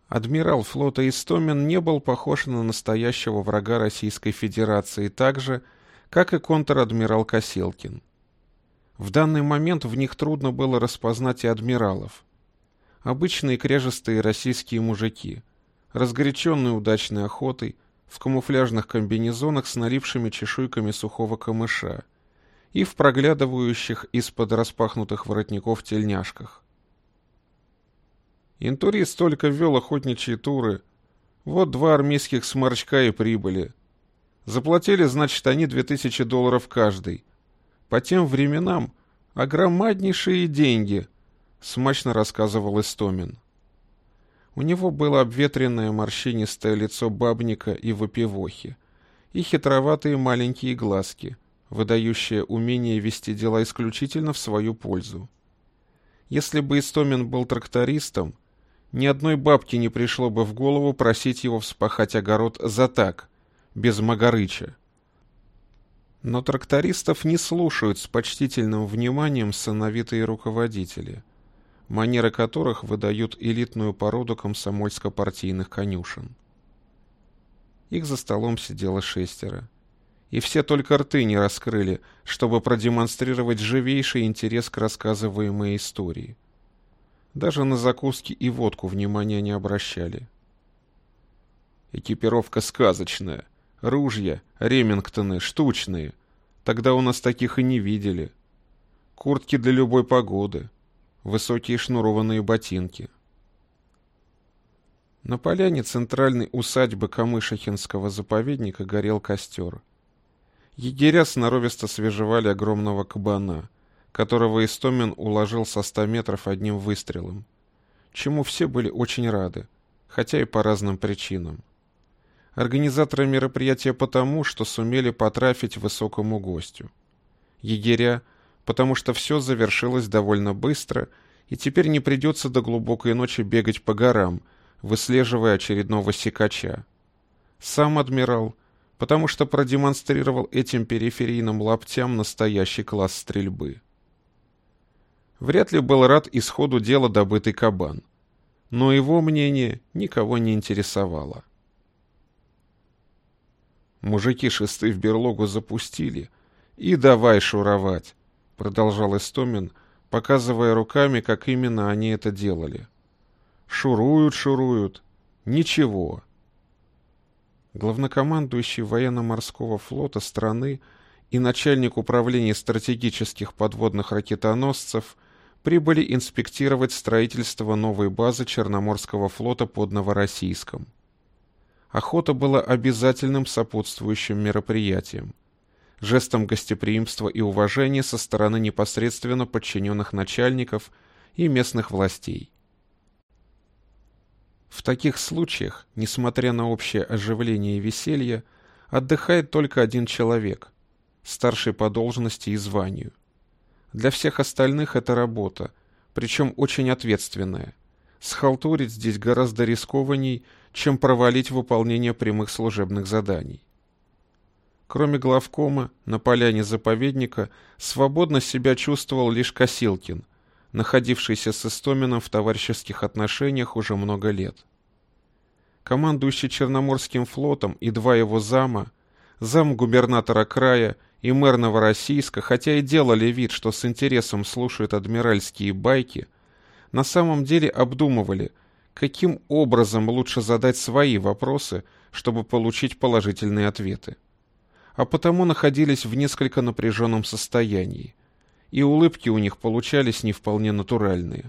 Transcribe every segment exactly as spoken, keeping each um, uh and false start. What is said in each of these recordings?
Адмирал флота Истомин не был похож на настоящего врага Российской Федерации так же, как и контр-адмирал Косилкин. В данный момент в них трудно было распознать и адмиралов. Обычные кряжестые российские мужики, разгоряченные удачной охотой, в камуфляжных комбинезонах с налившими чешуйками сухого камыша и в проглядывающих из-под распахнутых воротников тельняшках. Интурист только ввел охотничьи туры. Вот два армейских сморчка и прибыли. Заплатили, значит, они две тысячи долларов каждый. По тем временам огромнейшие деньги, смачно рассказывал Истомин. У него было обветренное морщинистое лицо бабника и выпивохи, и хитроватые маленькие глазки, выдающие умение вести дела исключительно в свою пользу. Если бы Истомин был трактористом, ни одной бабке не пришло бы в голову просить его вспахать огород за так, без магарыча. Но трактористов не слушают с почтительным вниманием сановитые руководители, манеры которых выдают элитную породу комсомольско-партийных конюшен. Их за столом сидело шестеро, и все только рты не раскрыли, чтобы продемонстрировать живейший интерес к рассказываемой истории. Даже на закуски и водку внимания не обращали. Экипировка сказочная. Ружья, ремингтоны, штучные. Тогда у нас таких и не видели. Куртки для любой погоды. Высокие шнурованные ботинки. На поляне центральной усадьбы Камышихинского заповедника горел костер. Егеря сноровисто свежевали огромного кабана, которого Истомин уложил со ста метров одним выстрелом, чему все были очень рады, хотя и по разным причинам. Организаторы мероприятия потому, что сумели потрафить высокому гостю. Егеря, потому что все завершилось довольно быстро, и теперь не придется до глубокой ночи бегать по горам, выслеживая очередного сикача. Сам адмирал, потому что продемонстрировал этим периферийным лаптям настоящий класс стрельбы. Вряд ли был рад исходу дела добытый кабан, но его мнение никого не интересовало. «Мужики шесты в берлогу запустили, и давай шуровать», — продолжал Истомин, показывая руками, как именно они это делали. «Шуруют, шуруют. Ничего». Главнокомандующий военно-морского флота страны и начальник управления стратегических подводных ракетоносцев прибыли инспектировать строительство новой базы Черноморского флота под Новороссийском. Охота была обязательным сопутствующим мероприятием, жестом гостеприимства и уважения со стороны непосредственно подчиненных начальников и местных властей. В таких случаях, несмотря на общее оживление и веселье, отдыхает только один человек, старший по должности и званию. Для всех остальных это работа, причем очень ответственная. Схалтурить здесь гораздо рискованней, чем провалить выполнение прямых служебных заданий. Кроме главкома, на поляне заповедника свободно себя чувствовал лишь Косилкин, находившийся с Истоминым в товарищеских отношениях уже много лет. Командующий Черноморским флотом и два его зама, зам губернатора края и мэр Новороссийска, хотя и делали вид, что с интересом слушают адмиральские байки, на самом деле обдумывали, каким образом лучше задать свои вопросы, чтобы получить положительные ответы. А потому находились в несколько напряженном состоянии, и улыбки у них получались не вполне натуральные.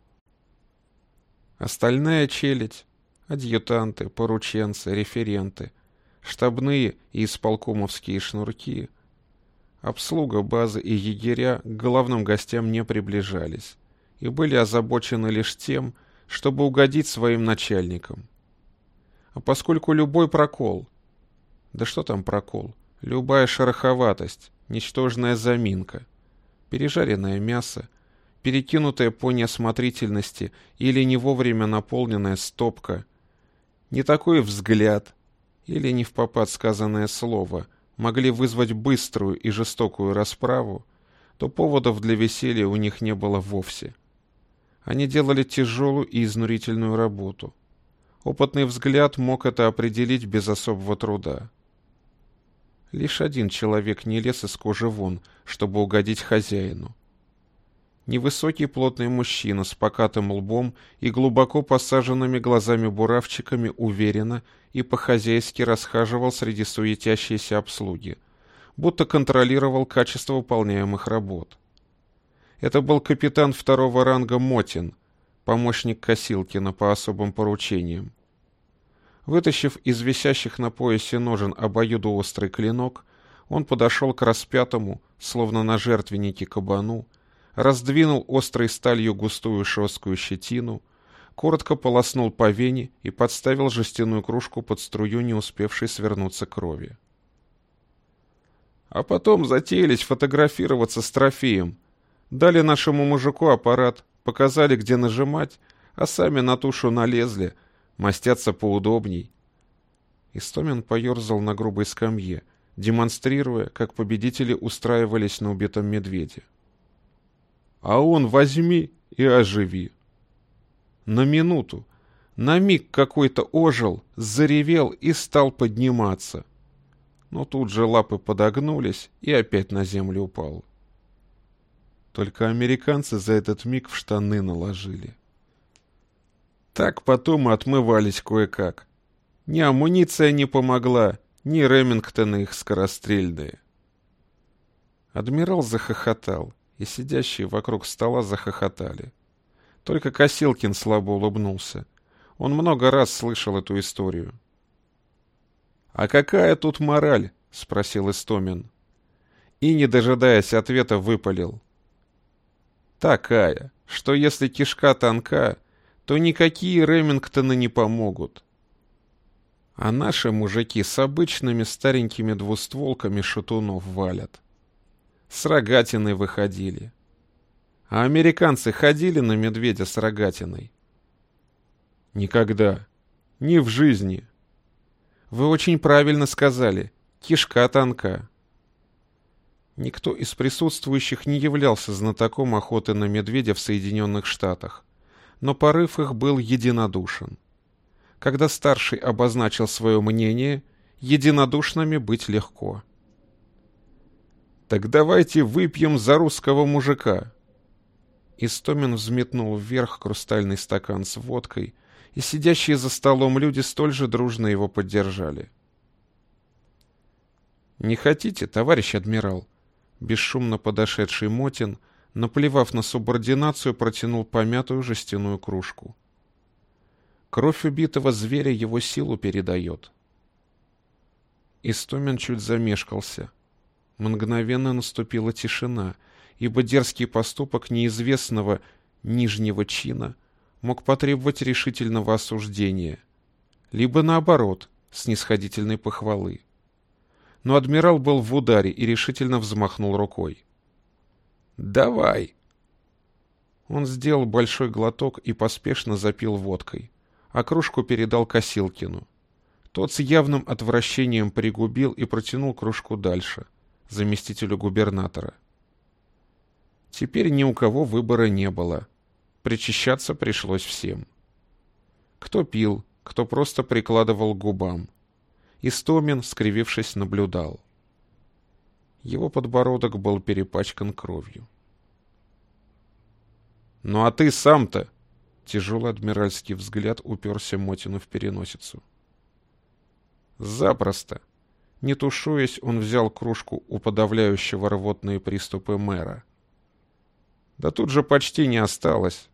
Остальная челядь — адъютанты, порученцы, референты, штабные и исполкомовские шнурки — обслуга базы и егеря к главным гостям не приближались и были озабочены лишь тем, чтобы угодить своим начальникам. А поскольку любой прокол, да что там прокол, любая шероховатость, ничтожная заминка, пережаренное мясо, перекинутая по неосмотрительности или не вовремя наполненная стопка, не такой взгляд или не впопад сказанное слово могли вызвать быструю и жестокую расправу, то поводов для веселья у них не было вовсе. Они делали тяжелую и изнурительную работу. Опытный взгляд мог это определить без особого труда. Лишь один человек не лез из кожи вон, чтобы угодить хозяину. Невысокий плотный мужчина с покатым лбом и глубоко посаженными глазами-буравчиками уверенно и по-хозяйски расхаживал среди суетящейся обслуги, будто контролировал качество выполняемых работ. Это был капитан второго ранга Мотин, помощник Косилкина по особым поручениям. Вытащив из висящих на поясе ножен обоюдоострый клинок, он подошел к распятому, словно на жертвеннике кабану, раздвинул острой сталью густую жесткую щетину, коротко полоснул по вене и подставил жестяную кружку под струю, не успевшей свернуться крови. А потом затеялись фотографироваться с трофеем. Дали нашему мужику аппарат, показали, где нажимать, а сами на тушу налезли, мастятся поудобней. Истомин поерзал на грубой скамье, демонстрируя, как победители устраивались на убитом медведе. А он возьми и оживи. На минуту, на миг какой-то ожил, заревел и стал подниматься. Но тут же лапы подогнулись и опять на землю упал. Только американцы за этот миг в штаны наложили. Так потом и отмывались кое-как. Ни амуниция не помогла, ни Ремингтоны их скорострельные. Адмирал захохотал, и сидящие вокруг стола захохотали. Только Косилкин слабо улыбнулся. Он много раз слышал эту историю. «А какая тут мораль?» — спросил Истомин. И, не дожидаясь ответа, выпалил. «Такая, что если кишка тонка, то никакие Ремингтоны не помогут. А наши мужики с обычными старенькими двустволками шатунов валят. С рогатиной выходили. А американцы ходили на медведя с рогатиной? Никогда. Ни в жизни. Вы очень правильно сказали. Кишка тонка. Никто из присутствующих не являлся знатоком охоты на медведя в Соединенных Штатах, но порыв их был единодушен. Когда старший обозначил свое мнение, единодушными быть легко. «Так давайте выпьем за русского мужика!» Истомин взметнул вверх хрустальный стакан с водкой, и сидящие за столом люди столь же дружно его поддержали. «Не хотите, товарищ адмирал?» Бесшумно подошедший Мотин, наплевав на субординацию, протянул помятую жестяную кружку. Кровь убитого зверя его силу передает. Истомин чуть замешкался. Мгновенно наступила тишина, ибо дерзкий поступок неизвестного нижнего чина мог потребовать решительного осуждения, либо, наоборот, снисходительной похвалы. Но адмирал был в ударе и решительно взмахнул рукой. «Давай!» Он сделал большой глоток и поспешно запил водкой, а кружку передал Косилкину. Тот с явным отвращением пригубил и протянул кружку дальше, заместителю губернатора. Теперь ни у кого выбора не было. Причащаться пришлось всем. Кто пил, кто просто прикладывал к губам. Истомин, скривившись, наблюдал. Его подбородок был перепачкан кровью. «Ну а ты сам-то?» Тяжелый адмиральский взгляд уперся Мотину в переносицу. «Запросто!» Не тушуясь, он взял кружку у подавляющего рвотные приступы мэра. «Да тут же почти не осталось!»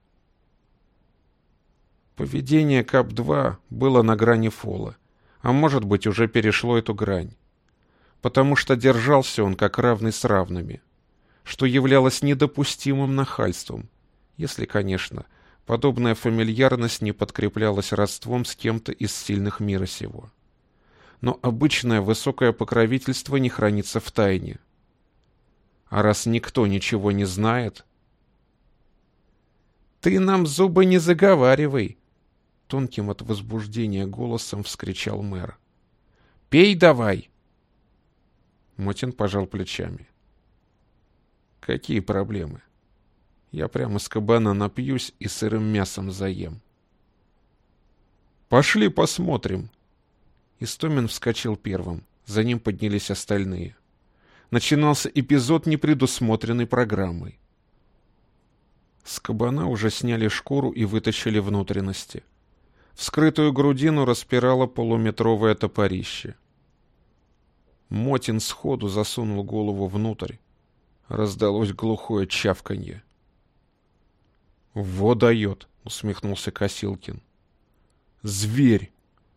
Поведение КАП-два было на грани фола, а может быть, уже перешло эту грань. Потому что держался он как равный с равными, что являлось недопустимым нахальством, если, конечно, подобная фамильярность не подкреплялась родством с кем-то из сильных мира сего. Но обычное высокое покровительство не хранится в тайне. А раз никто ничего не знает... «Ты нам зубы не заговаривай!» Тонким от возбуждения голосом вскричал мэр. «Пей давай!» Мотин пожал плечами. «Какие проблемы? Я прямо с кабана напьюсь и сырым мясом заем». «Пошли посмотрим!» Истомин вскочил первым, за ним поднялись остальные. Начинался эпизод непредусмотренной программой. С кабана уже сняли шкуру и вытащили внутренности. Вскрытую грудину распирало полуметровое топорище. Мотин сходу засунул голову внутрь. Раздалось глухое чавканье. «Во дает!» — усмехнулся Косилкин. «Зверь!»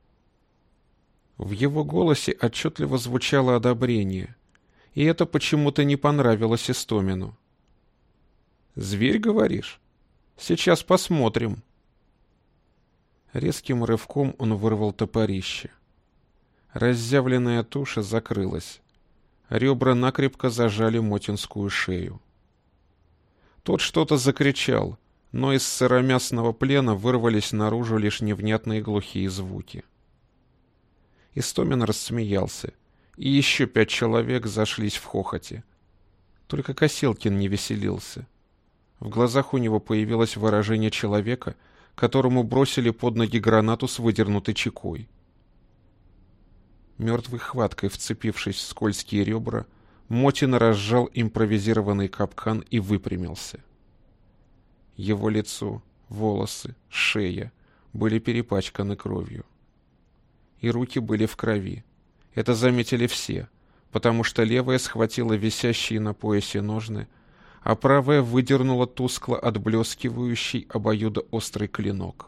В его голосе отчетливо звучало одобрение, и это почему-то не понравилось Истомину. «Зверь, говоришь? Сейчас посмотрим». Резким рывком он вырвал топорище. Разъявленная туша закрылась. Ребра накрепко зажали мотинскую шею. Тот что-то закричал, но из сыромясного плена вырвались наружу лишь невнятные глухие звуки. Истомин рассмеялся, и еще пять человек зашлись в хохоте. Только Косилкин не веселился. В глазах у него появилось выражение человека, которому бросили под ноги гранату с выдернутой чекой. Мертвой хваткой вцепившись в скользкие ребра, Мотин разжал импровизированный капкан и выпрямился. Его лицо, волосы, шея были перепачканы кровью. И руки были в крови. Это заметили все, потому что левая схватила висящие на поясе ножны, а правая выдернула тускло отблескивающий обоюдоострый клинок.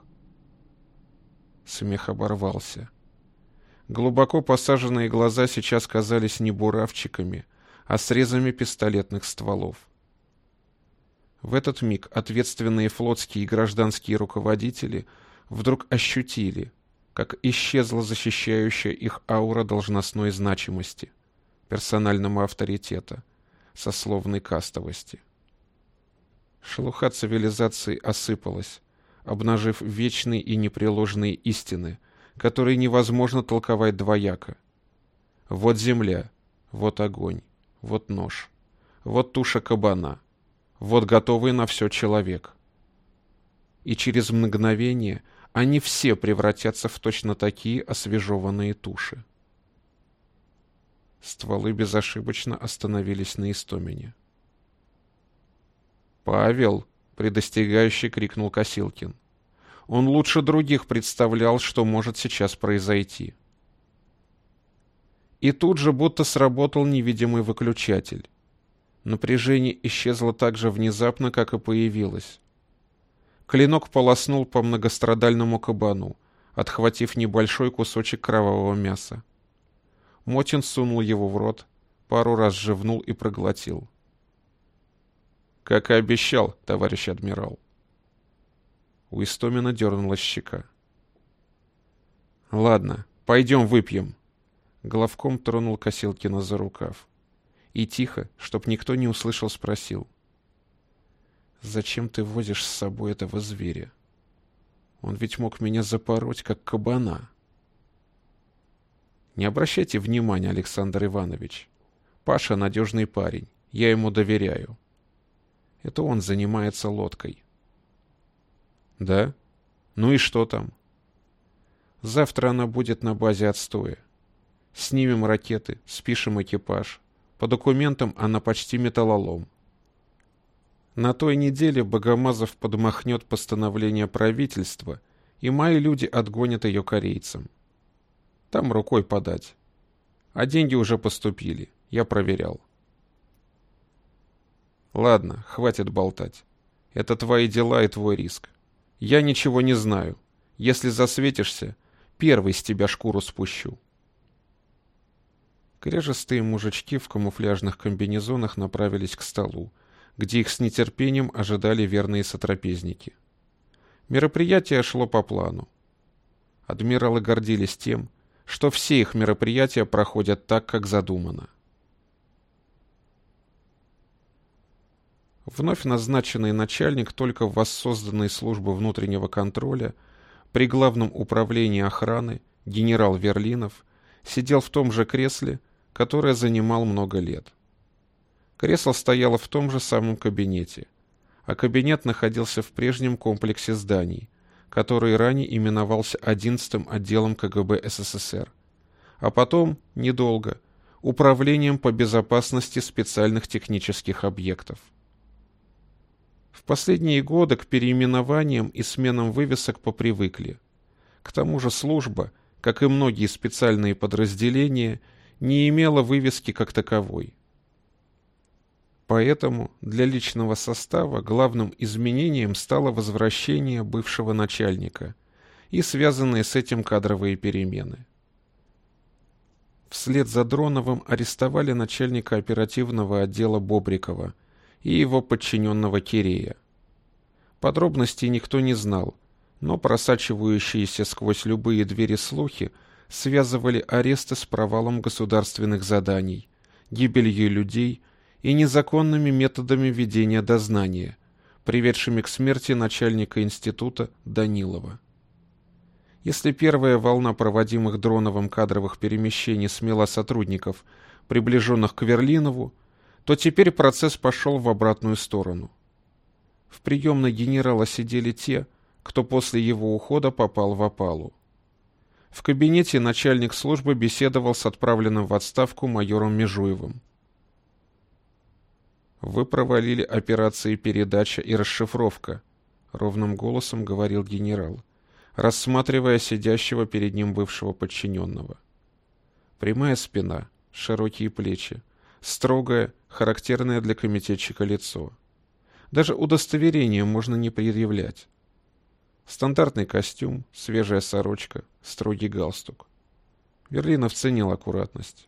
Смех оборвался. Глубоко посаженные глаза сейчас казались не буравчиками, а срезами пистолетных стволов. В этот миг ответственные флотские и гражданские руководители вдруг ощутили, как исчезла защищающая их аура должностной значимости, персонального авторитета, сословной кастовости. Шелуха цивилизации осыпалась, обнажив вечные и непреложные истины, которые невозможно толковать двояко. Вот земля, вот огонь, вот нож, вот туша кабана, вот готовый на все человек. И через мгновение они все превратятся в точно такие освежеванные туши. Стволы безошибочно остановились на Истомине. «Павел!» — предостерегающе крикнул Косилкин. Он лучше других представлял, что может сейчас произойти. И тут же будто сработал невидимый выключатель. Напряжение исчезло так же внезапно, как и появилось. Клинок полоснул по многострадальному кабану, отхватив небольшой кусочек кровавого мяса. Мотин сунул его в рот, пару раз жевнул и проглотил. «Как и обещал, товарищ адмирал». У Истомина дернулась щека. «Ладно, пойдем выпьем». Главком тронул Косилкина за рукав. И тихо, чтоб никто не услышал, спросил. «Зачем ты возишь с собой этого зверя? Он ведь мог меня запороть, как кабана». «Не обращайте внимания, Александр Иванович. Паша надежный парень, я ему доверяю. Это он занимается лодкой». «Да? Ну и что там?» «Завтра она будет на базе отстоя. Снимем ракеты, спишем экипаж. По документам она почти металлолом. На той неделе Богомазов подмахнет постановление правительства, и мои люди отгонят ее корейцам. Там рукой подать. А деньги уже поступили, я проверял». «Ладно, хватит болтать. Это твои дела и твой риск. Я ничего не знаю. Если засветишься, первый с тебя шкуру спущу». Кряжестые мужички в камуфляжных комбинезонах направились к столу, где их с нетерпением ожидали верные сотрапезники. Мероприятие шло по плану. Адмиралы гордились тем, что все их мероприятия проходят так, как задумано. Вновь назначенный начальник только воссозданной службы внутреннего контроля при Главном управлении охраны генерал Верлинов сидел в том же кресле, которое занимал много лет. Кресло стояло в том же самом кабинете, а кабинет находился в прежнем комплексе зданий, который ранее именовался одиннадцатым отделом ка гэ бэ эс эс эс эр, а потом, недолго, Управлением по безопасности специальных технических объектов. В последние годы к переименованиям и сменам вывесок попривыкли. К тому же служба, как и многие специальные подразделения, не имела вывески как таковой. Поэтому для личного состава главным изменением стало возвращение бывшего начальника и связанные с этим кадровые перемены. Вслед за Дроновым арестовали начальника оперативного отдела Бобрикова и его подчиненного Кирея. Подробностей никто не знал, но просачивающиеся сквозь любые двери слухи связывали аресты с провалом государственных заданий, гибелью людей и незаконными методами ведения дознания, приведшими к смерти начальника института Данилова. Если первая волна проводимых Дроновым кадровых перемещений смела сотрудников, приближенных к Верлинову, то теперь процесс пошел в обратную сторону. В приемной генерала сидели те, кто после его ухода попал в опалу. В кабинете начальник службы беседовал с отправленным в отставку майором Межуевым. «Вы провалили операции передача и расшифровка», — ровным голосом говорил генерал, рассматривая сидящего перед ним бывшего подчиненного. Прямая спина, широкие плечи, строгое, характерное для комитетчика лицо. Даже удостоверение можно не предъявлять. Стандартный костюм, свежая сорочка, строгий галстук. Верлинов ценил аккуратность.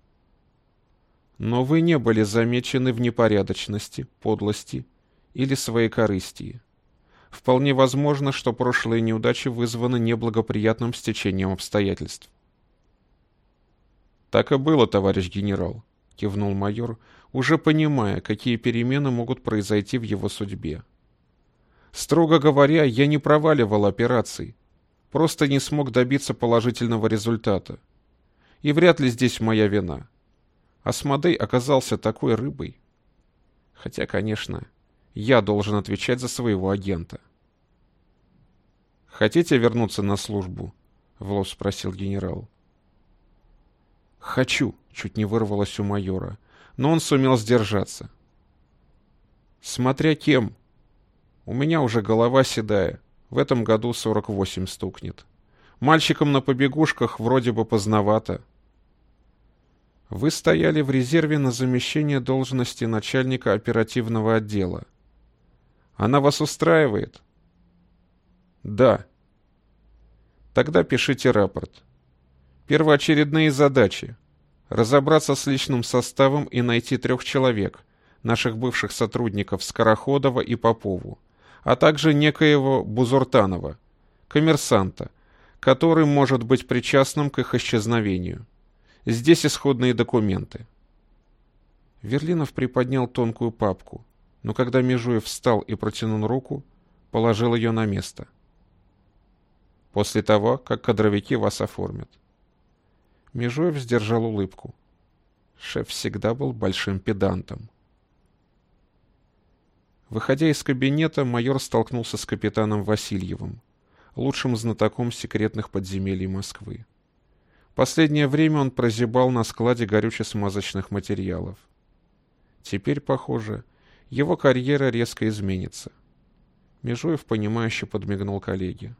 Но вы не были замечены в непорядочности, подлости или своекорыстии. Вполне возможно, что прошлые неудачи вызваны неблагоприятным стечением обстоятельств. «Так и было, товарищ генерал», — кивнул майор, уже понимая, какие перемены могут произойти в его судьбе. «Строго говоря, я не проваливал операций, просто не смог добиться положительного результата. И вряд ли здесь моя вина. Асмодей оказался такой рыбой. Хотя, конечно, я должен отвечать за своего агента». «Хотите вернуться на службу?» — в лоб спросил генерал. «Хочу», — чуть не вырвалось у майора, но он сумел сдержаться. «Смотря кем. У меня уже голова седая, в этом году сорок восемь стукнет. Мальчикам на побегушках вроде бы поздновато». «Вы стояли в резерве на замещение должности начальника оперативного отдела. Она вас устраивает?» «Да». «Тогда пишите рапорт. Первоочередные задачи — разобраться с личным составом и найти трех человек, наших бывших сотрудников Скороходова и Попову, а также некоего Бузуртанова, коммерсанта, который может быть причастным к их исчезновению. Здесь исходные документы». Верлинов приподнял тонкую папку, но когда Межуев встал и протянул руку, положил ее на место. «После того, как кадровики вас оформят». Межуев сдержал улыбку. Шеф всегда был большим педантом. Выходя из кабинета, майор столкнулся с капитаном Васильевым, лучшим знатоком секретных подземелий Москвы. Последнее время он прозябал на складе горюче-смазочных материалов. Теперь, похоже, его карьера резко изменится. Межуев, понимающе подмигнул коллеге.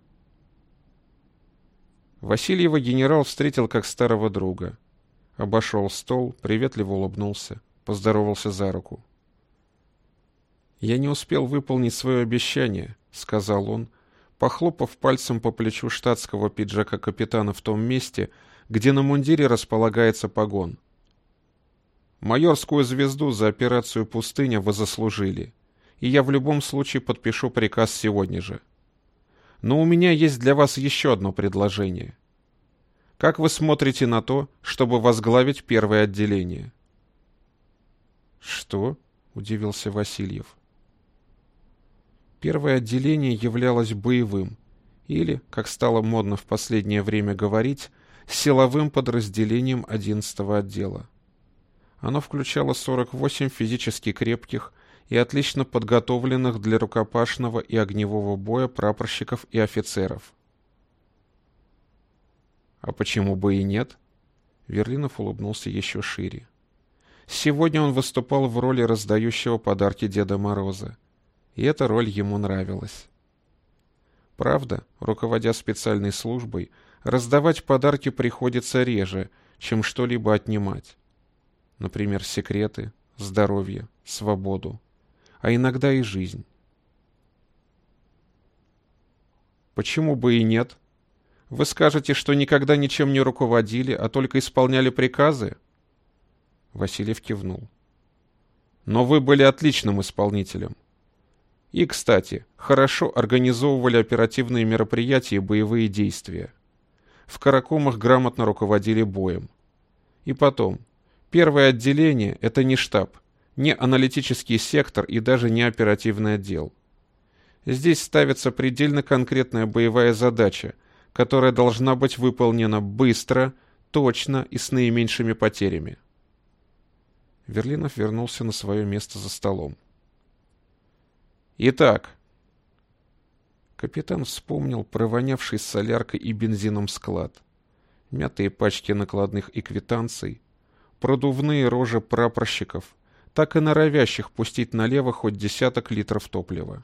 Васильева генерал встретил как старого друга. Обошел стол, приветливо улыбнулся, поздоровался за руку. «Я не успел выполнить свое обещание», — сказал он, похлопав пальцем по плечу штатского пиджака капитана в том месте, где на мундире располагается погон. «Майорскую звезду за операцию «Пустыня» вы заслужили, и я в любом случае подпишу приказ сегодня же. Но у меня есть для вас еще одно предложение. Как вы смотрите на то, чтобы возглавить первое отделение?» «Что?» — удивился Васильев. Первое отделение являлось боевым, или, как стало модно в последнее время говорить, силовым подразделением одиннадцатого отдела. Оно включало сорок восемь физически крепких, и отлично подготовленных для рукопашного и огневого боя прапорщиков и офицеров. А почему бы и нет? Верлинов улыбнулся еще шире. Сегодня он выступал в роли раздающего подарки Деда Мороза, и эта роль ему нравилась. Правда, руководя специальной службой, раздавать подарки приходится реже, чем что-либо отнимать. Например, секреты, здоровье, свободу, а иногда и жизнь. Почему бы и нет? Вы скажете, что никогда ничем не руководили, а только исполняли приказы? Васильев кивнул. Но вы были отличным исполнителем. И, кстати, хорошо организовывали оперативные мероприятия и боевые действия. В Каракумах грамотно руководили боем. И потом, первое отделение — это не штаб, не аналитический сектор и даже не оперативный отдел. Здесь ставится предельно конкретная боевая задача, которая должна быть выполнена быстро, точно и с наименьшими потерями. Верлинов вернулся на свое место за столом. Итак, капитан вспомнил провонявший соляркой и бензином склад, мятые пачки накладных и квитанций, продувные рожи прапорщиков, так и норовящих пустить налево хоть десяток литров топлива.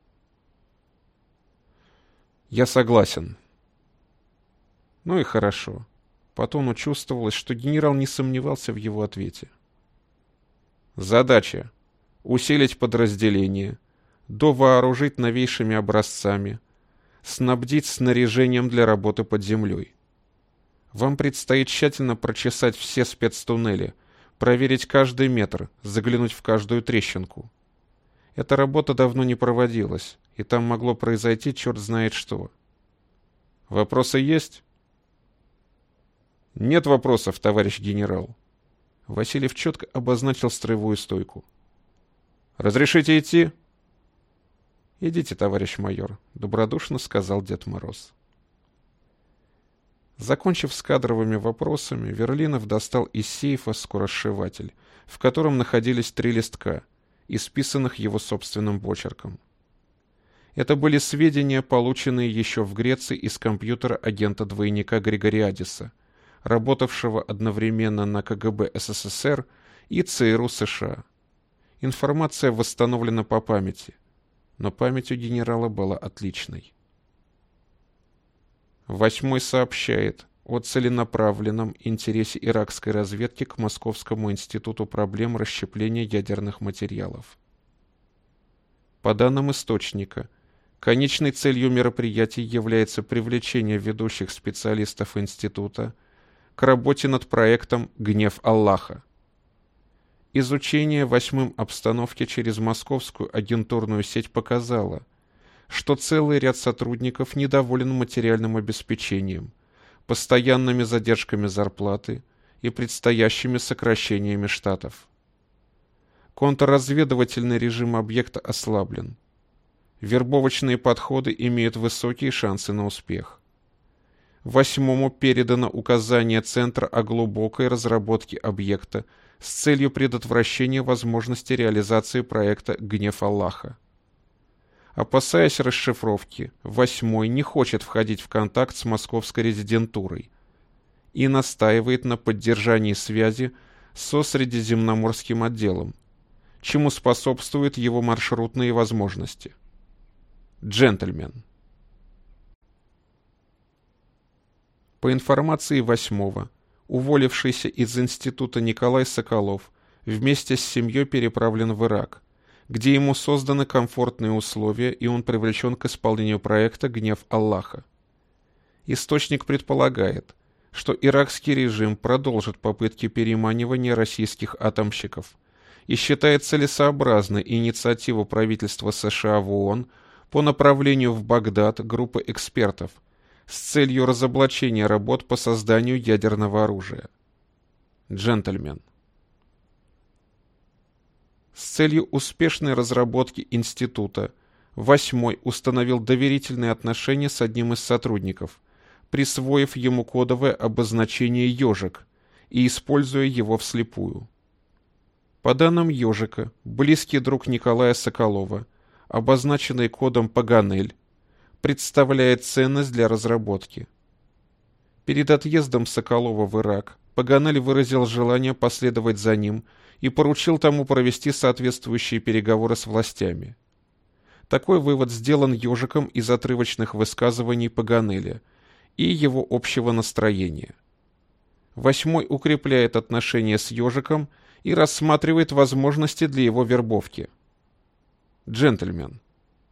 Я согласен. Ну и хорошо. По тону чувствовалось, что генерал не сомневался в его ответе. Задача — усилить подразделение, довооружить новейшими образцами, снабдить снаряжением для работы под землей. Вам предстоит тщательно прочесать все спецтуннели, проверить каждый метр, заглянуть в каждую трещинку. Эта работа давно не проводилась, и там могло произойти черт знает что. Вопросы есть? Нет вопросов, товарищ генерал. Васильев четко обозначил строевую стойку. Разрешите идти? Идите, товарищ майор, добродушно сказал Дед Мороз. Закончив с кадровыми вопросами, Верлинов достал из сейфа скоросшиватель, в котором находились три листка, исписанных его собственным почерком. Это были сведения, полученные еще в Греции из компьютера агента-двойника Григориадиса, работавшего одновременно на КГБ СССР и ЦРУ США. Информация восстановлена по памяти, но память у генерала была отличной. Восьмой сообщает о целенаправленном интересе иракской разведки к Московскому институту проблем расщепления ядерных материалов. По данным источника, конечной целью мероприятий является привлечение ведущих специалистов института к работе над проектом «Гнев Аллаха». Изучение восьмым обстановки через московскую агентурную сеть показало, что целый ряд сотрудников недоволен материальным обеспечением, постоянными задержками зарплаты и предстоящими сокращениями штатов. Контрразведывательный режим объекта ослаблен. Вербовочные подходы имеют высокие шансы на успех. Восьмому передано указание Центра о глубокой разработке объекта с целью предотвращения возможности реализации проекта «Гнев Аллаха». Опасаясь расшифровки, Восьмой не хочет входить в контакт с московской резидентурой и настаивает на поддержании связи со Средиземноморским отделом, чему способствуют его маршрутные возможности. Джентльмен. По информации Восьмого, уволившийся из института Николай Соколов вместе с семьей переправлен в Ирак, где ему созданы комфортные условия, и он привлечен к исполнению проекта «Гнев Аллаха». Источник предполагает, что иракский режим продолжит попытки переманивания российских атомщиков и считает целесообразной инициативу правительства США в ООН по направлению в Багдад группы экспертов с целью разоблачения работ по созданию ядерного оружия. Джентльмен. С целью успешной разработки института Восьмой установил доверительные отношения с одним из сотрудников, присвоив ему кодовое обозначение «Ежик» и используя его вслепую. По данным «Ежика», близкий друг Николая Соколова, обозначенный кодом «Паганель», представляет ценность для разработки. Перед отъездом Соколова в Ирак Паганель выразил желание последовать за ним и поручил тому провести соответствующие переговоры с властями. Такой вывод сделан «Ежиком» из отрывочных высказываний Паганеля и его общего настроения. Восьмой укрепляет отношения с «Ежиком» и рассматривает возможности для его вербовки. Джентльмен.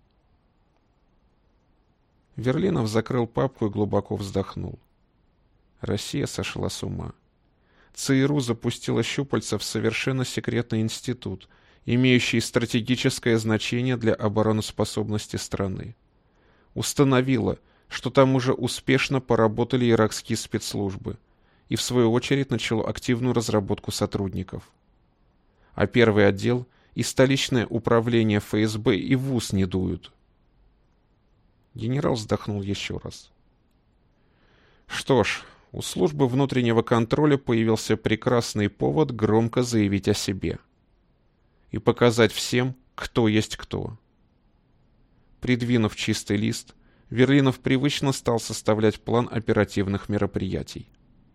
Верлинов закрыл папку и глубоко вздохнул. Россия сошла с ума. ЦРУ запустила щупальца в совершенно секретный институт, имеющий стратегическое значение для обороноспособности страны. Установила, что там уже успешно поработали иракские спецслужбы, и в свою очередь начало активную разработку сотрудников. А первый отдел и столичное управление ФСБ и в ус не дуют. Генерал вздохнул еще раз. Что ж, у службы внутреннего контроля появился прекрасный повод громко заявить о себе и показать всем, кто есть кто. Придвинув чистый лист, Верлинов привычно стал составлять план оперативных мероприятий.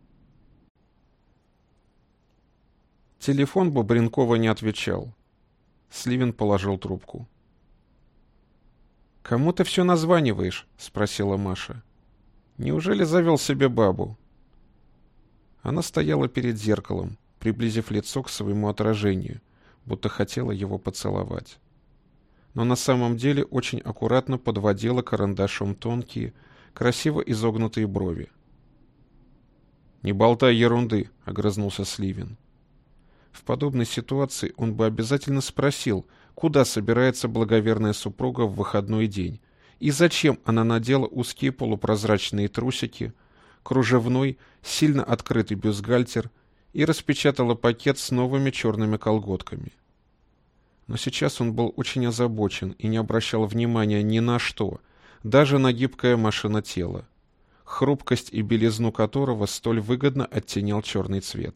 Телефон Бобренкова не отвечал. Сливин положил трубку. «Кому ты все названиваешь?» — спросила Маша. «Неужели завел себе бабу?» Она стояла перед зеркалом, приблизив лицо к своему отражению, будто хотела его поцеловать. Но на самом деле очень аккуратно подводила карандашом тонкие, красиво изогнутые брови. «Не болтай ерунды», — огрызнулся Сливин. В подобной ситуации он бы обязательно спросил, куда собирается благоверная супруга в выходной день, и зачем она надела узкие полупрозрачные трусики, кружевной, сильно открытый бюстгальтер и распечатала пакет с новыми черными колготками. Но сейчас он был очень озабочен и не обращал внимания ни на что, даже на гибкое Машино тело, хрупкость и белизну которого столь выгодно оттенял черный цвет.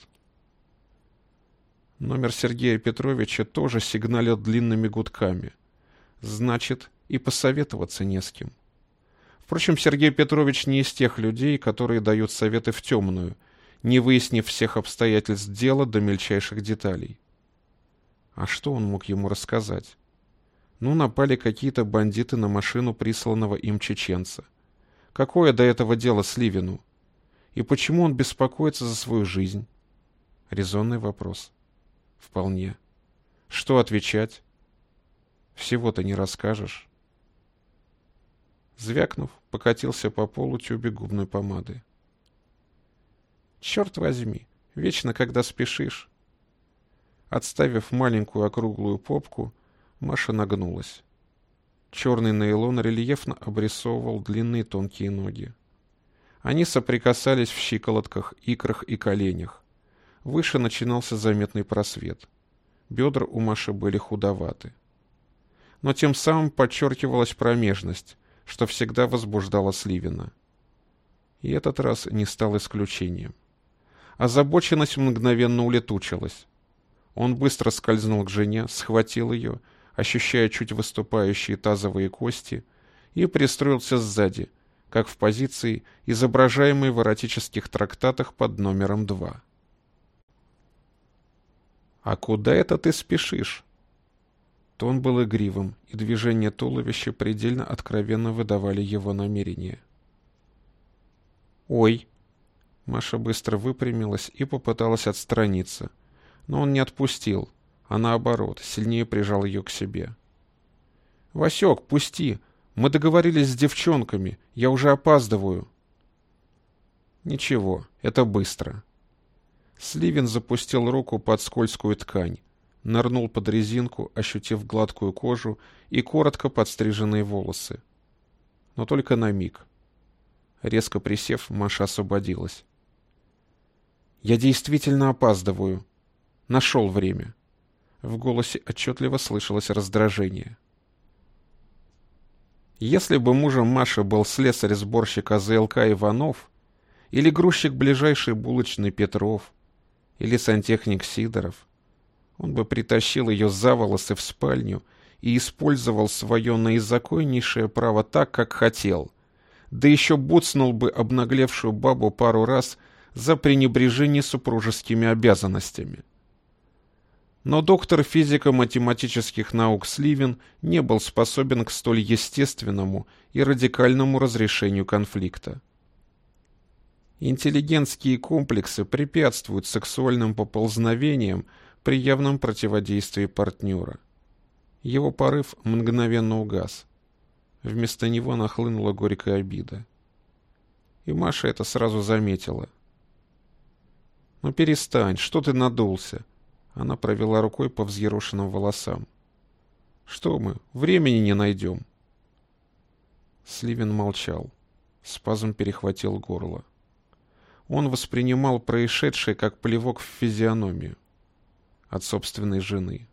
Номер Сергея Петровича тоже сигналил длинными гудками. Значит, и посоветоваться не с кем. Впрочем, Сергей Петрович не из тех людей, которые дают советы в темную, не выяснив всех обстоятельств дела до мельчайших деталей. А что он мог ему рассказать? Ну, напали какие-то бандиты на машину присланного им чеченца. Какое до этого дело Сливину? И почему он беспокоится за свою жизнь? Резонный вопрос. Вполне. Что отвечать? Всего-то не расскажешь. Звякнув, покатился по полу тюбик губной помады. Черт возьми, вечно когда спешишь. Отставив маленькую округлую попку, Маша нагнулась. Черный нейлон рельефно обрисовывал длинные тонкие ноги. Они соприкасались в щиколотках, икрах и коленях. Выше начинался заметный просвет. Бедра у Маши были худоваты. Но тем самым подчеркивалась промежность, что всегда возбуждало Сливина. И этот раз не стал исключением. Озабоченность мгновенно улетучилась. Он быстро скользнул к жене, схватил ее, ощущая чуть выступающие тазовые кости, и пристроился сзади, как в позиции, изображаемой в эротических трактатах под номером два. «А куда это ты спешишь?» Тон был игривым, и движения туловища предельно откровенно выдавали его намерения. «Ой!» Маша быстро выпрямилась и попыталась отстраниться, но он не отпустил, а наоборот, сильнее прижал ее к себе. «Васек, пусти! Мы договорились с девчонками, я уже опаздываю!» «Ничего, это быстро!» Сливин запустил руку под скользкую ткань, нырнул под резинку, ощутив гладкую кожу и коротко подстриженные волосы. Но только на миг. Резко присев, Маша освободилась. «Я действительно опаздываю. Нашел время». В голосе отчетливо слышалось раздражение. Если бы мужем Маши был слесарь-сборщик АЗЛК Иванов, или грузчик ближайшей булочной Петров, или сантехник Сидоров, Он бы притащил ее за волосы в спальню и использовал свое наизаконнейшее право так, как хотел. Да еще буцнул бы обнаглевшую бабу пару раз за пренебрежение супружескими обязанностями. Но доктор физико-математических наук Сливин не был способен к столь естественному и радикальному разрешению конфликта. Интеллигентские комплексы препятствуют сексуальным поползновениям при явном противодействии партнера. Его порыв мгновенно угас. Вместо него нахлынула горькая обида. И Маша это сразу заметила. «Ну перестань, что ты надулся?» Она провела рукой по взъерошенным волосам. «Что мы, времени не найдем?» Сливин молчал. Спазм перехватил горло. Он воспринимал происшедшее как плевок в физиономию от собственной жены.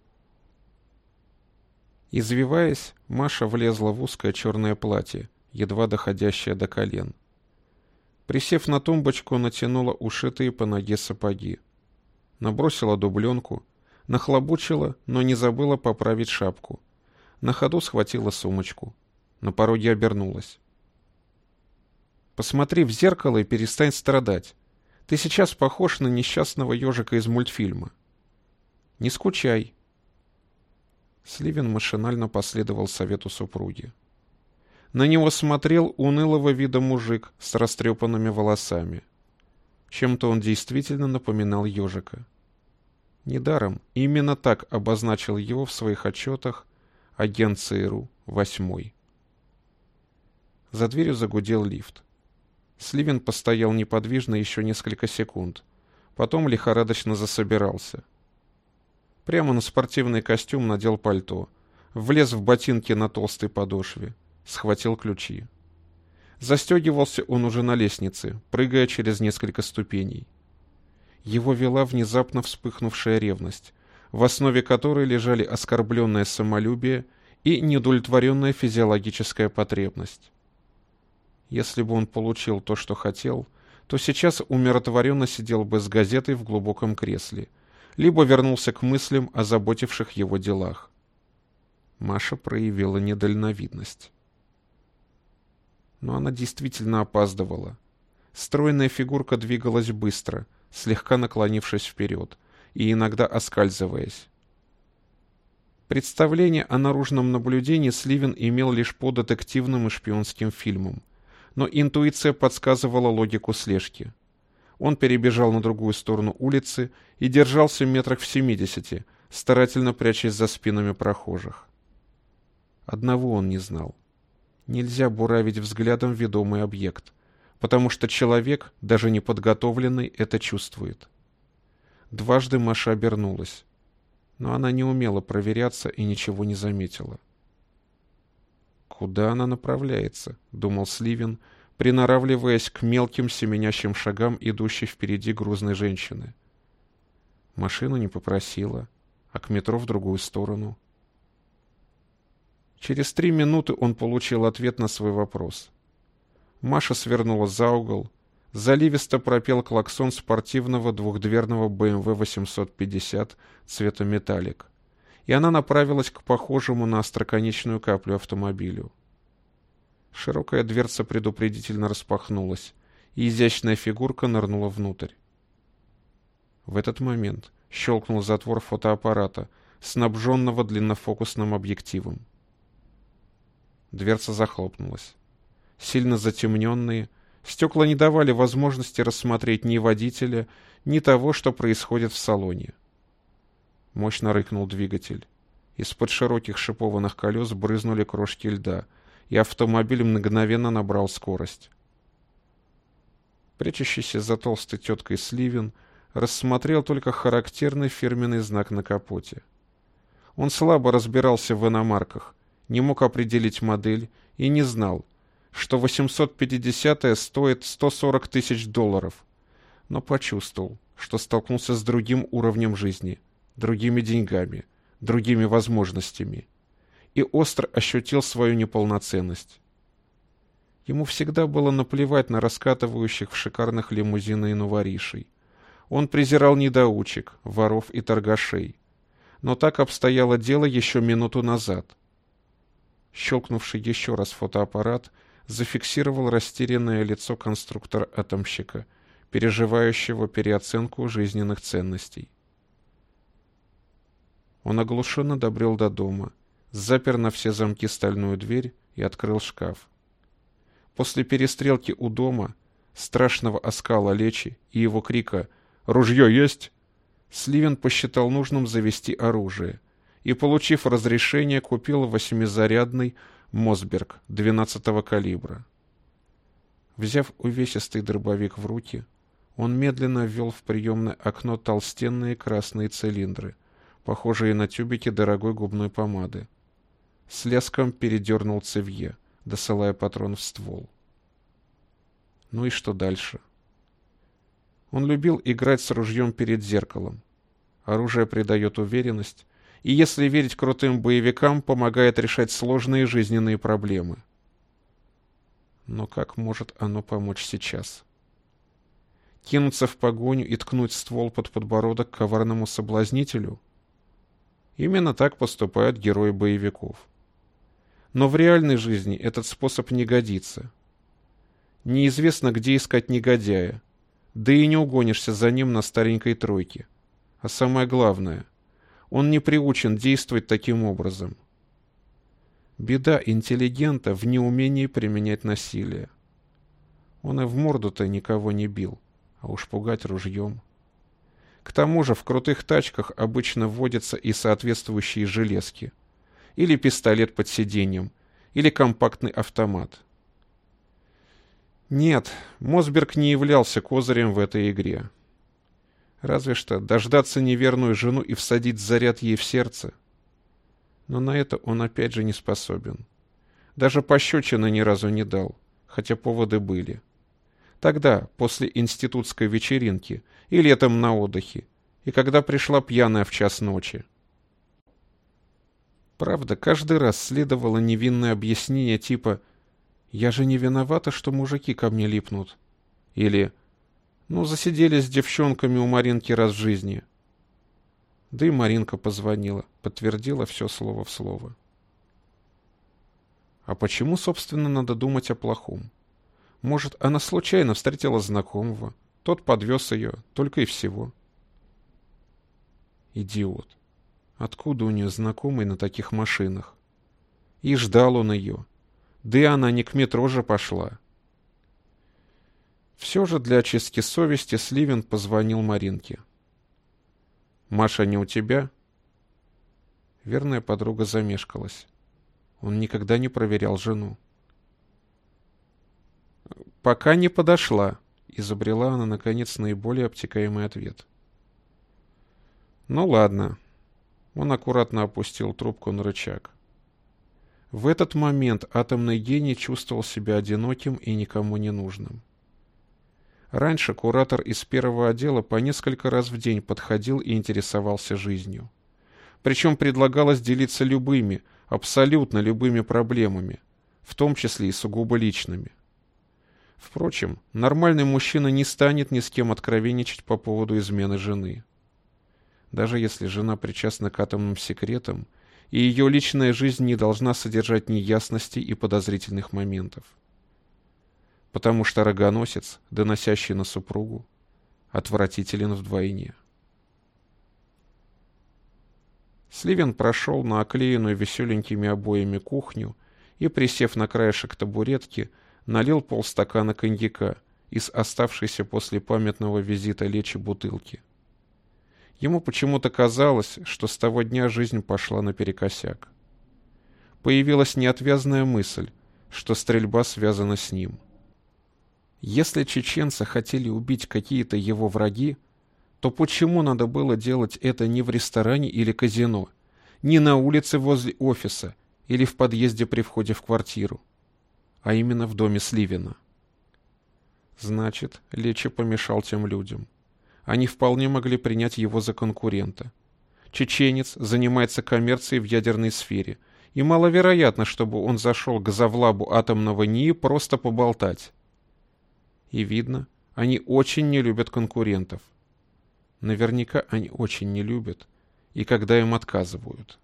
Извиваясь, Маша влезла в узкое черное платье, едва доходящее до колен. Присев на тумбочку, натянула ушитые по ноге сапоги. Набросила дубленку, нахлобучила, но не забыла поправить шапку. На ходу схватила сумочку. На пороге обернулась. «Посмотри в зеркало и перестань страдать. Ты сейчас похож на несчастного ежика из мультфильма. Не скучай». Сливин машинально последовал совету супруги. На него смотрел унылого вида мужик с растрепанными волосами. Чем-то он действительно напоминал ежика. Недаром именно так обозначил его в своих отчетах агент ЦРУ восьмой. За дверью загудел лифт. Сливин постоял неподвижно еще несколько секунд, потом лихорадочно засобирался. Прямо на спортивный костюм надел пальто, влез в ботинки на толстой подошве, схватил ключи. Застегивался он уже на лестнице, прыгая через несколько ступеней. Его вела внезапно вспыхнувшая ревность, в основе которой лежали оскорбленное самолюбие и неудовлетворенная физиологическая потребность. Если бы он получил то, что хотел, то сейчас умиротворенно сидел бы с газетой в глубоком кресле, либо вернулся к мыслям о заботивших его делах. Маша проявила недальновидность. Но она действительно опаздывала. Стройная фигурка двигалась быстро, слегка наклонившись вперед и иногда оскальзываясь. Представление о наружном наблюдении Сливин имел лишь по детективным и шпионским фильмам, но интуиция подсказывала логику слежки. Он перебежал на другую сторону улицы и держался метрах в семидесяти, старательно прячась за спинами прохожих. Одного он не знал. Нельзя буравить взглядом ведомый объект, потому что человек, даже неподготовленный, это чувствует. Дважды Маша обернулась, но она не умела проверяться и ничего не заметила. «Куда она направляется?» — думал Сливин, приноравливаясь к мелким семенящим шагам идущей впереди грузной женщины. Машину не попросила, а к метро в другую сторону. Через три минуты он получил ответ на свой вопрос. Маша свернула за угол, заливисто пропел клаксон спортивного двухдверного бэ эм вэ восемьсот пятьдесят цвета металлик, и она направилась к похожему на остроконечную каплю автомобилю. Широкая дверца предупредительно распахнулась, и изящная фигурка нырнула внутрь. В этот момент щелкнул затвор фотоаппарата, снабженного длиннофокусным объективом. Дверца захлопнулась. Сильно затемненные, стекла не давали возможности рассмотреть ни водителя, ни того, что происходит в салоне. Мощно рыкнул двигатель. Из-под широких шипованных колес брызнули крошки льда, и автомобиль мгновенно набрал скорость. Прячущийся за толстой теткой Сливин рассмотрел только характерный фирменный знак на капоте. Он слабо разбирался в иномарках, не мог определить модель и не знал, что восемьсот пятидесятая стоит сто сорок тысяч долларов, но почувствовал, что столкнулся с другим уровнем жизни, другими деньгами, другими возможностями, и остро ощутил свою неполноценность. Ему всегда было наплевать на раскатывающих в шикарных лимузинах новоришей. Он презирал недоучек, воров и торгашей. но так обстояло дело еще минуту назад. Щелкнувший еще раз фотоаппарат зафиксировал растерянное лицо конструктора-атомщика, переживающего переоценку жизненных ценностей. Он оглушенно добрел до дома, запер на все замки стальную дверь и открыл шкаф. После перестрелки у дома, страшного оскала Лечи и его крика «Ружье есть?», Сливен посчитал нужным завести оружие и, получив разрешение, купил восьмизарядный Мосберг двенадцатого калибра. Взяв увесистый дробовик в руки, он медленно ввел в приемное окно толстенные красные цилиндры, похожие на тюбики дорогой губной помады. С лязгом передернул цевье, досылая патрон в ствол. Ну и что дальше? Он любил играть с ружьем перед зеркалом. Оружие придает уверенность, и, если верить крутым боевикам, помогает решать сложные жизненные проблемы. Но как может оно помочь сейчас? Кинуться в погоню и ткнуть ствол под подбородок коварному соблазнителю? Именно так поступают герои боевиков. Но в реальной жизни этот способ не годится. Неизвестно, где искать негодяя, да и не угонишься за ним на старенькой тройке. А самое главное, он не приучен действовать таким образом. Беда интеллигента в неумении применять насилие. Он и в морду-то никого не бил, а уж пугать ружьем. К тому же в крутых тачках обычно вводятся и соответствующие железки. Или пистолет под сиденьем, или компактный автомат. Нет, Мосберг не являлся козырем в этой игре. Разве что дождаться неверную жену и всадить заряд ей в сердце. Но на это он опять же не способен. Даже пощечины ни разу не дал, хотя поводы были. Тогда, после институтской вечеринки, и летом на отдыхе, и когда пришла пьяная в час ночи. Правда, каждый раз следовало невинное объяснение типа «Я же не виновата, что мужики ко мне липнут». Или «Ну, засиделись с девчонками у Маринки раз в жизни». Да и Маринка позвонила, подтвердила все слово в слово. А почему, собственно, надо думать о плохом? Может, она случайно встретила знакомого, тот подвез ее, только и всего. Идиот. Откуда у нее знакомый на таких машинах? И ждал он ее. Да и она не к метро же пошла. Все же для очистки совести Сливен позвонил Маринке. «Маша не у тебя?» Верная подруга замешкалась. Он никогда не проверял жену. «Пока не подошла», — изобрела она, наконец, наиболее обтекаемый ответ. «Ну ладно». Он аккуратно опустил трубку на рычаг. В этот момент атомный гений чувствовал себя одиноким и никому не нужным. Раньше куратор из первого отдела по несколько раз в день подходил и интересовался жизнью. Причем предлагалось делиться любыми, абсолютно любыми проблемами, в том числе и сугубо личными. Впрочем, нормальный мужчина не станет ни с кем откровенничать по поводу измены жены. Даже если жена причастна к атомным секретам, и ее личная жизнь не должна содержать неясностей и подозрительных моментов. Потому что рогоносец, доносящий на супругу, отвратителен вдвойне. Сливен прошел на оклеенную веселенькими обоями кухню и, присев на краешек табуретки, налил полстакана коньяка из оставшейся после памятного визита Лечи бутылки. Ему почему-то казалось, что с того дня жизнь пошла наперекосяк. Появилась неотвязная мысль, что стрельба связана с ним. Если чеченца хотели убить какие-то его враги, то почему надо было делать это не в ресторане или казино, не на улице возле офиса или в подъезде при входе в квартиру, а именно в доме Сливена? Значит, Лечи помешал тем людям. Они вполне могли принять его за конкурента. Чеченец занимается коммерцией в ядерной сфере, и маловероятно, чтобы он зашел к завлабу атомного НИИ просто поболтать. И видно, они очень не любят конкурентов. Наверняка они очень не любят и когда им отказывают.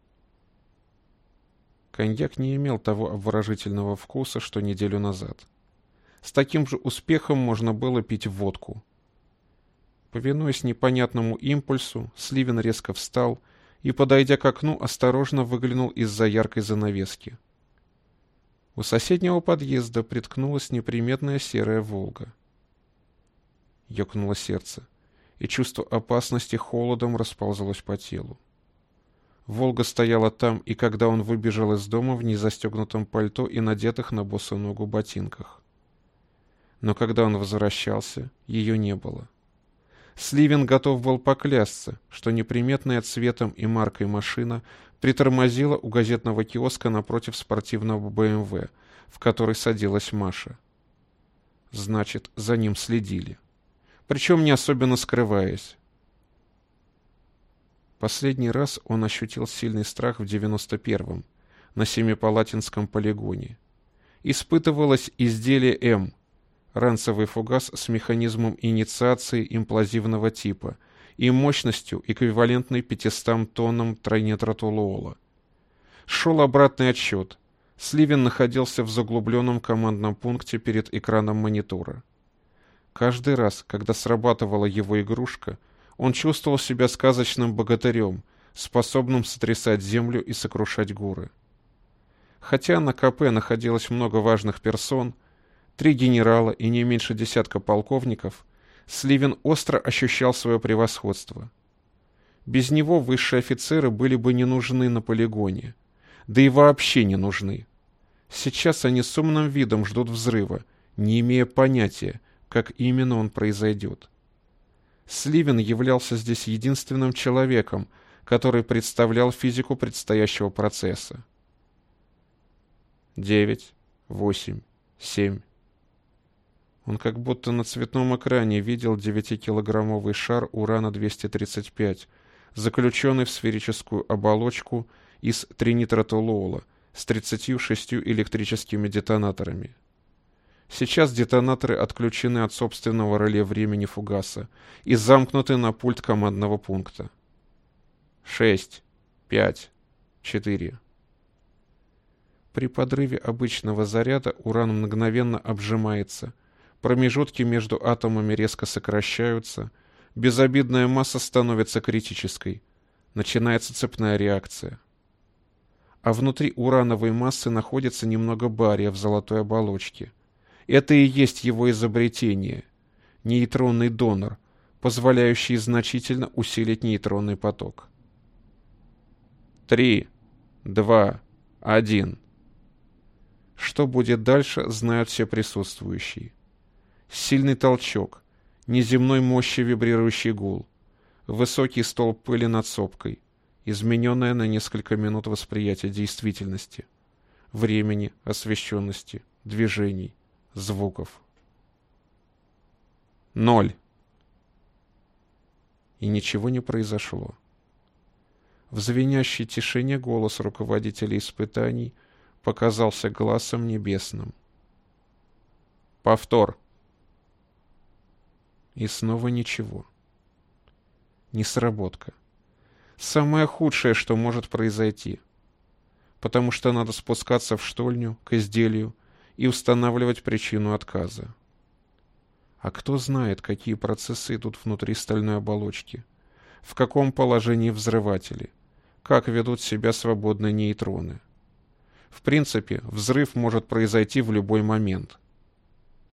Коньяк не имел того обворожительного вкуса, что неделю назад. С таким же успехом можно было пить водку. Повинуясь непонятному импульсу, Сливен резко встал и, подойдя к окну, осторожно выглянул из-за яркой занавески. У соседнего подъезда приткнулась неприметная серая «Волга». Ёкнуло сердце, и чувство опасности холодом расползлось по телу. «Волга» стояла там, и когда он выбежал из дома в незастегнутом пальто и надетых на босу ногу ботинках. Но когда он возвращался, ее не было. Сливен готов был поклясться, что неприметная цветом и маркой машина притормозила у газетного киоска напротив спортивного бэ эм вэ, в который садилась Маша. Значит, за ним следили. Причем не особенно скрываясь. Последний раз он ощутил сильный страх в девяносто первом, на Семипалатинском полигоне. Испытывалось изделие М, ранцевый фугас с механизмом инициации имплозивного типа и мощностью, эквивалентной пятистам тоннам тройнитротолуола. Шел обратный отсчет. Сливен находился в заглубленном командном пункте перед экраном монитора. Каждый раз, когда срабатывала его игрушка, он чувствовал себя сказочным богатырем, способным сотрясать землю и сокрушать горы. Хотя на ка пэ находилось много важных персон, три генерала и не меньше десятка полковников, Сливен остро ощущал свое превосходство. Без него высшие офицеры были бы не нужны на полигоне, да и вообще не нужны. Сейчас они с умным видом ждут взрыва, не имея понятия, как именно он произойдет. Сливен являлся здесь единственным человеком, который представлял физику предстоящего процесса. Девять, восемь, семь. Он как будто на цветном экране видел девятикилограммовый шар урана-двести тридцать пять, заключенный в сферическую оболочку из тринитротолуола с тридцатью шестью электрическими детонаторами. Сейчас детонаторы отключены от собственного реле времени фугаса и замкнуты на пульт командного пункта. Шесть, пять, четыре. При подрыве обычного заряда уран мгновенно обжимается, промежутки между атомами резко сокращаются, безобидная масса становится критической, начинается цепная реакция. А внутри урановой массы находится немного бария в золотой оболочке. Это и есть его изобретение — нейтронный донор, позволяющий значительно усилить нейтронный поток. Три, два, один. Что будет дальше, знают все присутствующие. Сильный толчок, неземной мощи вибрирующий гул, высокий столб пыли над сопкой, измененное на несколько минут восприятие действительности, времени, освещенности, движений, звуков. Ноль. И ничего не произошло. В звенящей тишине голос руководителя испытаний показался гласом небесным. Повтор. И снова ничего. Несработка. Самое худшее, что может произойти. Потому что надо спускаться в штольню, к изделию, и устанавливать причину отказа. А кто знает, какие процессы идут внутри стальной оболочки, в каком положении взрыватели, как ведут себя свободные нейтроны. В принципе, взрыв может произойти в любой момент.